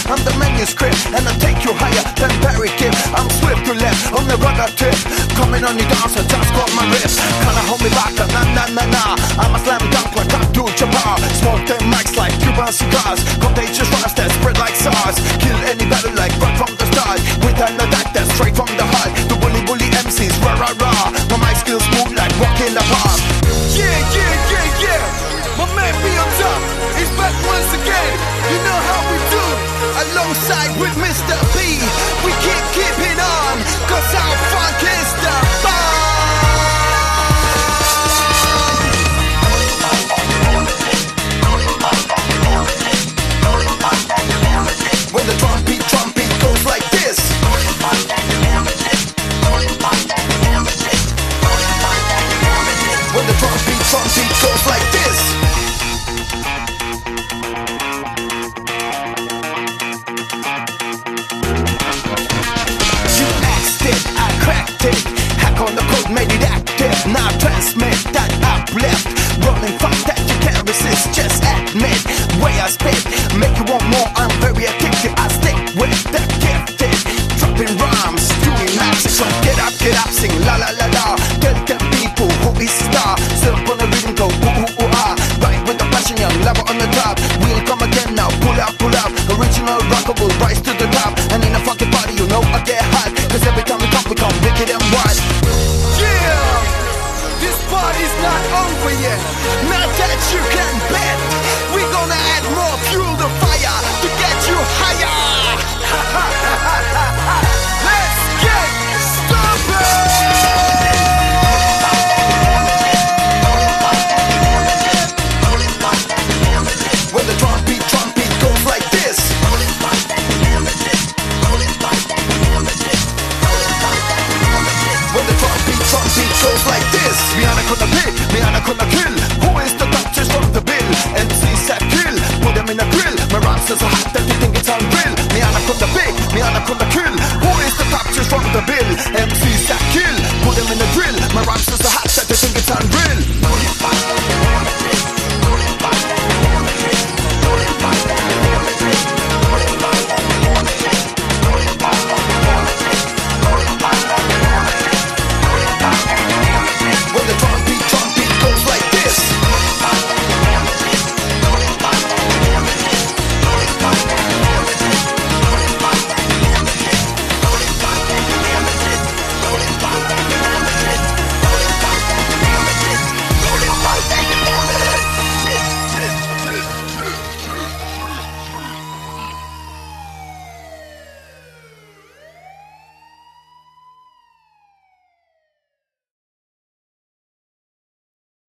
I'm the manuscript, and I take you higher than Barry Gibb. I'm swift to left on the rudder tip, coming on your dance, I just got my wrist. Kinda hold me back, nah nah nah nah. I'm a slam dunk like Abdul Jabbar. Smoke them mics like Cuban cigars. Contagious rhymes that spread like SARS. Kill any battle like right from the start. With an attack that's straight from the heart. The bully MCs, rah rah rah. My mic skills move like walk in the park. Yeah, yeah, yeah, yeah. My man be on top, he's back once again. You know how we do. Alongside with Mr. B, we keep keeping on, cause our funk is the bomb. When the drum beat goes like this. When the drum beat goes like this. You asked it, I cracked it. Hack on the code, made it active. Now transmit that uplift. Rolling fast that you can't resist. Just admit way I spit. Make you want more, I'm very addicted. I stick with the gifted. Dropping rhymes, doing magic. So get up, sing la la la la. Tell them people who is star. Still on the rhythm, go ooh ooh ooh ah. Right with the passion, young lover on the top. We'll come again now, pull up. Original rocker will rise to the top. And in a funky party, you know I get hot. Cause every time we come wicked and wild. Yeah, this party's not over yet. Not that you can bet. We're gonna add more fuel to fire to get you higher. Let's get started. When the drum beat goes like this. When the drum beat goes like this. Me anaconda pit, me anaconda kill. Who is the top just from the bill? MCs that kill, put them in a grill. My rhymes are so hot that you think it's unreal. Me anaconda big, me anaconda kill. Who is the top just from the bill? MCs that kill, put them in a grill. My rhymes are so hot that you think it's unreal.